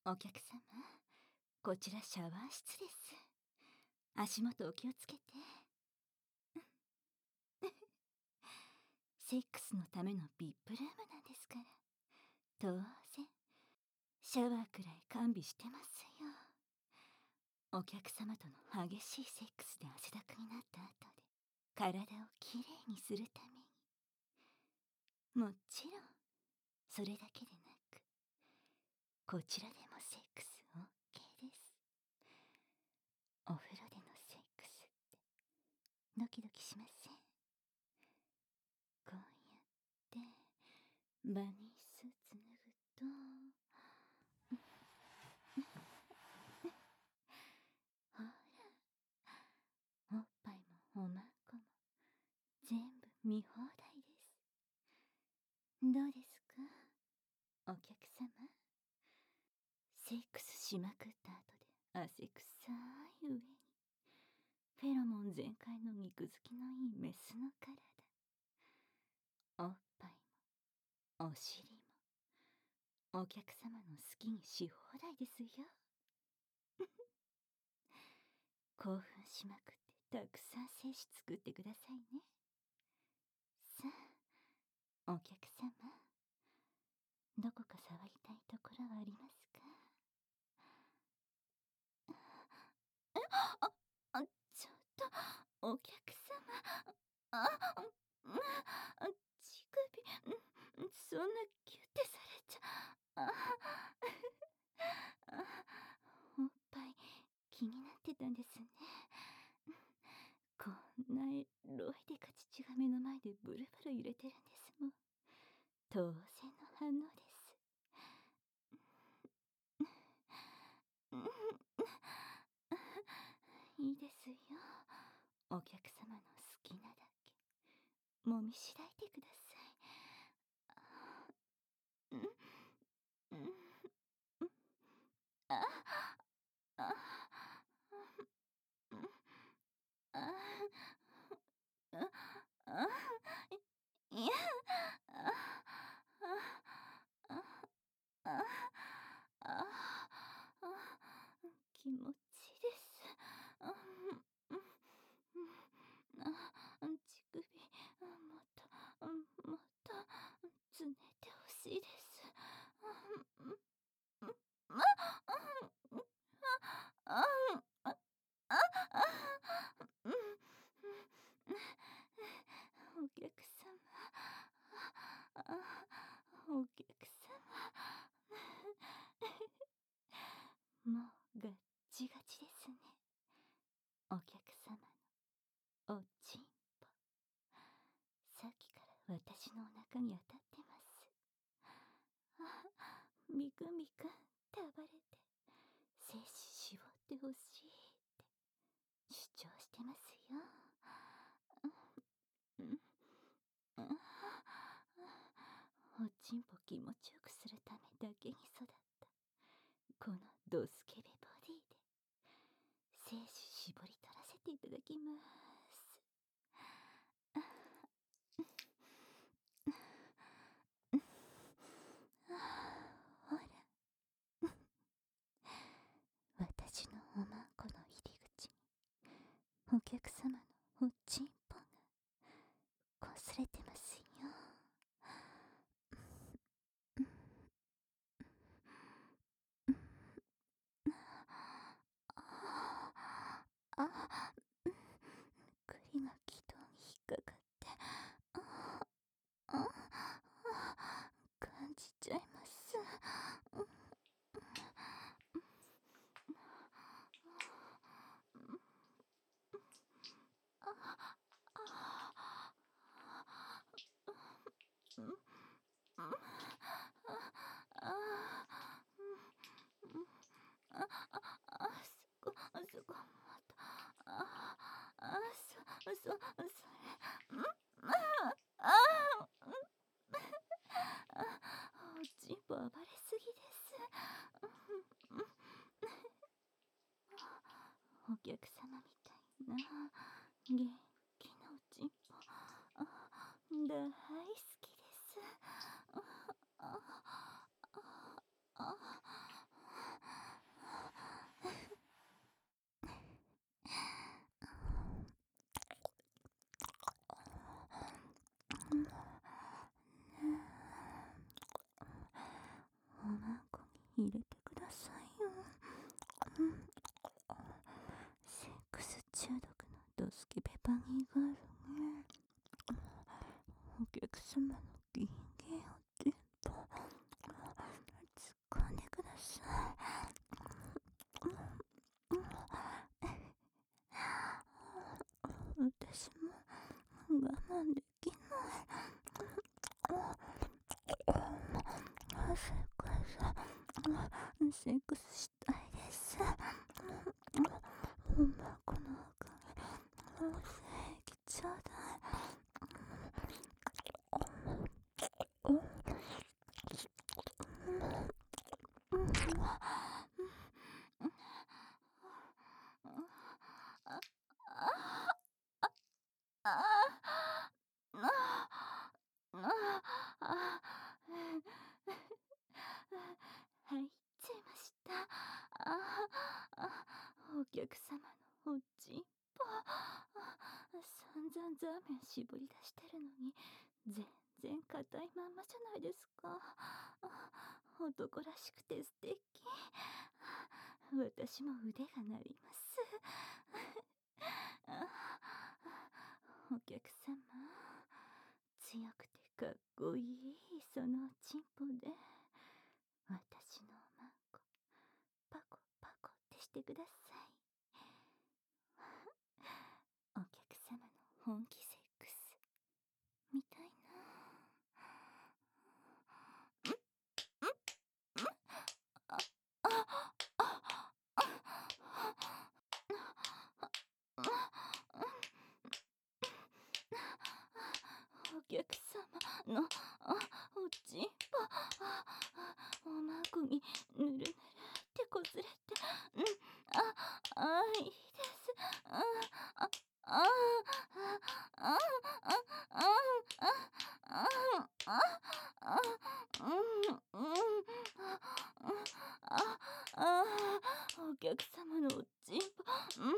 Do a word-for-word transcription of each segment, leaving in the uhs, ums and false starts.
お客様、こちらシャワー室です。足元お気をつけて。セックスのための ブイアイピー ルームなんですから、当然シャワーくらい完備してますよ。お客様との激しいセックスで汗だくになった後で体をきれいにするために、もちろんそれだけでなく、こちらでもセックス オーケー です。お風呂でのセックスってドキドキしません？こうやってバニースーツ脱ぐとほら、おっぱいもおまんこも全部見放題です。どうですか、お客様。セックスしまくった後で汗臭い上にフェロモン全開の肉付きのいいメスの体、おっぱいもお尻もお客様の好きにし放題ですよ。興奮しまくってたくさん精子作ってくださいね。さあ、お客様、どこか触りたいところはありますか？あ、あ、ちょっと、お客様。あ、うん、あ、乳首、うん、そんなキュッてされちゃ、あ、あ、おっぱい気になってたんですね。こんなエロいでか乳が目の前でブルブル揺れてるんですもん。当然の反応です。いいですよ。お客様の好きなだけもみしだいてください。うん、うん、あ、あ、うん、あ、あ、あ、いや、あ、あ、あ、あ、あ、気持ちいいです。あ、うん、あ、乳首、もっと、もっと、つねてほしいです。あ、あ、あ、あ、うん、お客様、お客様、もうガッチガチですね。お客様のおちんぽ、さっきから私のお腹に当たってます。あ、みくみくたばれて精子絞ってほしいって主張してますよ。うん、うん、おちんぽ気持ちよくするためだけに育ったこのドスケベボディで精子絞り取らせていただきます。ほら、私のおまんこの入り口にお客様のおちんぽがこすれてますよ。ああ、栗が気道に引っかかって、ああ、感じちゃいます。あ、そこ、そこ、また、あ、あ、そ、そ、それ、ん、あ、あ、おちんぽ暴れすぎです。お客様みたいな元気なおちんぽ、大好きです。 バギーガールね。お客様の銀元を全部掴んでください。私も我慢できない。せっかくセックスしたいです。ほんまこのおかげ、精液ちょうだい。入っちゃいました。ああ、お客様のおちんぽ。散々ザーメン絞り出してるのに全然硬いまんまじゃないですか。男らしくて素敵。私も腕が鳴ります。お客様、強くてかっこいいそのおちんぽで私のおまんこパコパコってしてください。お客様の本気セックスみたいな。お客様のおちんぽ、おまんこにぬるぬるってこずれて、うん、あ、あ、いいです。あ、あ、あ、あ、あ、あ、あ、あ、あ、うん、うん、あ、あ、お客様のおちんぽ、うん、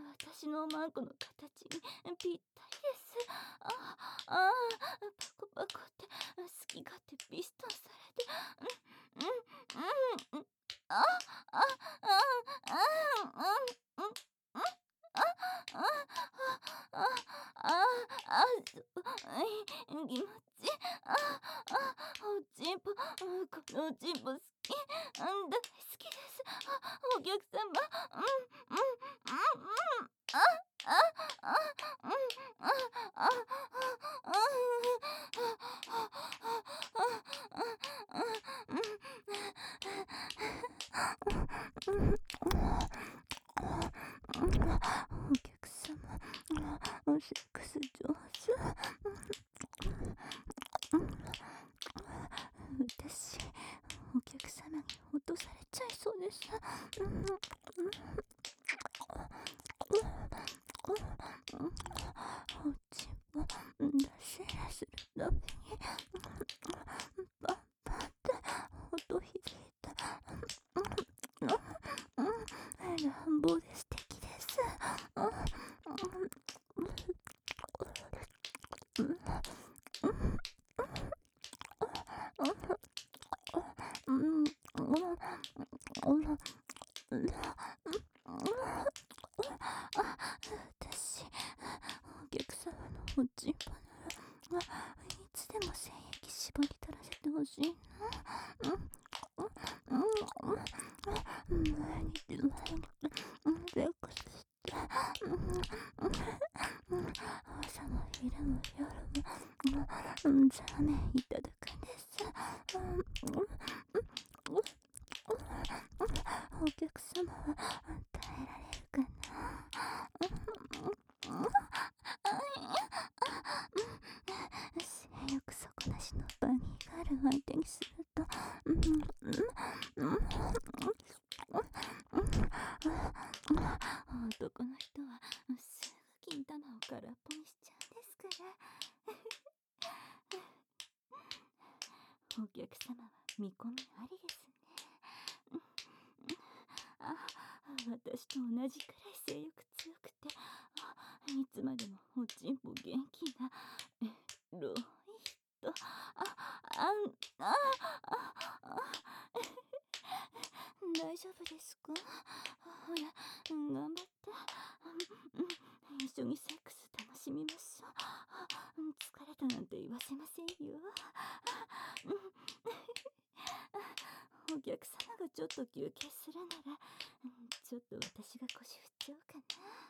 私のおまんこの形にぴったりです。あ、あ、パコパコって好き勝手ピストンされて、うん、うん、うん、あ、あ、あ、あ、うん、うん、あ、あ、あ、あ、あ、あ、そう、気持ちいい。あ、あ、おちんぽ、このおちんぽ好き。大好きです。お客様、うん、うん、うん、うん、あ、あ、あ、うん、あ、あ、お客様、おセックス上手。私、お客様に落とされちゃいそうです。おちんぽ出し入れするたびにパンパンって音響いて、乱暴で素敵です。私、お客様のおちんぽならいつでも精液絞り垂らせてほしいな。毎日毎日セックスして、朝も昼も夜もザーメンいただくんです。お客様は耐えられるかな。性欲底なしのバニーガールを相手にすると、男の人はすぐ金玉を空っぽにしちゃうんですから。お客様は見込みありですね。あ、私と同じくらい性欲強くて、いつまでもおちんぽ元気なロイと、あ、あ、あ、あ、あ、大丈夫ですか？ほら、頑張って。一緒にわせませんよ。お客様がちょっと休憩するなら、ちょっと私が腰振っちゃおうかな。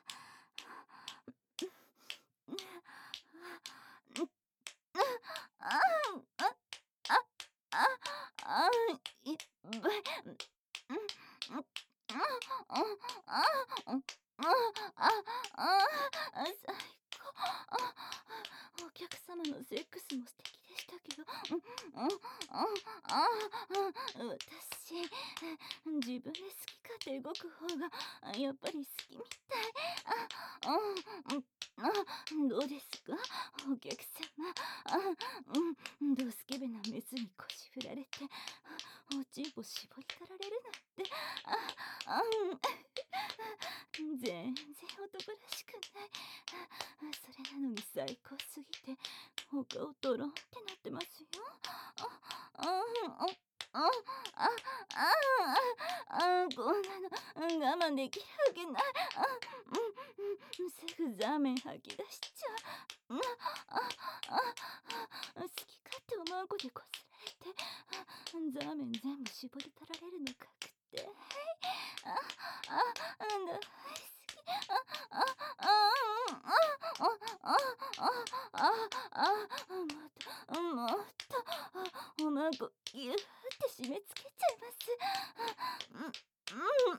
ああ、あ、あ、あ、いっぱい。うん、うん、あ、あ、あ、あ、あ、あ、最高。あ、お客様のセックスも素敵でしたけど、うん、うん、あ、あ、私、自分で好き勝手動く方がやっぱり好きみたい。あ、うん、あ、どうですか、お客様。あ、うん、ドスケベなメスに腰振られて、おちんぽ絞り取られるなんて、あ、あ、全然男らしくない。それなのに最高すぎて、お顔ドロンってなってますよ。あ、あ、あ、あ、あ、あ、あ、こんなの我慢できるわけない。あ、うん、すぐザーメン吐き出しちゃう。あ、あ、あ、好き勝手おまんこでこすられて、ザーメン全部絞り取られるの確定。あ、あ、大好き。あ、あ、あ、あ、あ、あ、あ、あ、もっと、もっと、おまんこぎゅーって締め付けちゃいます。うん、うん、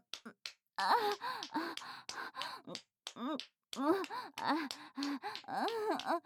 あ、あ、うん、うん、あ、あ、あ、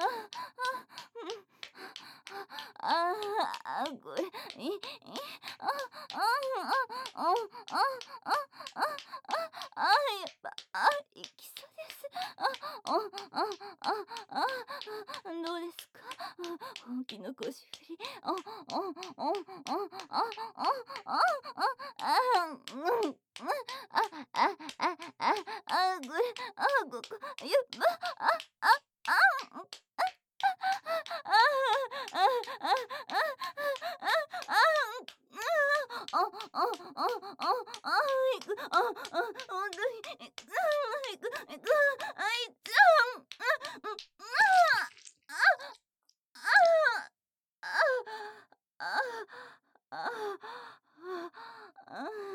あ、あ、これ、い、い、あ、あ、あ、あ、あ、あ、あ、あ、やっぱ、あ、いきそうです。あ、あ、あ、あ、あ、どうですか、本気の腰振り。あ、あ、あ、あ、あ、あ、あ、あ、あ、うん、うん、あ、あ、あ、あ、あ、これ、あ、ここ、やっぱ、あ、あ、あ、うん、あ、あ、あ、あ、あ、あ、あ、あ、あ、あ、いく、あ、あ、ほんとに、いく、いく、いく、あいつ、うん、うん、あ、あ、あ、あ、あ、あ、あ、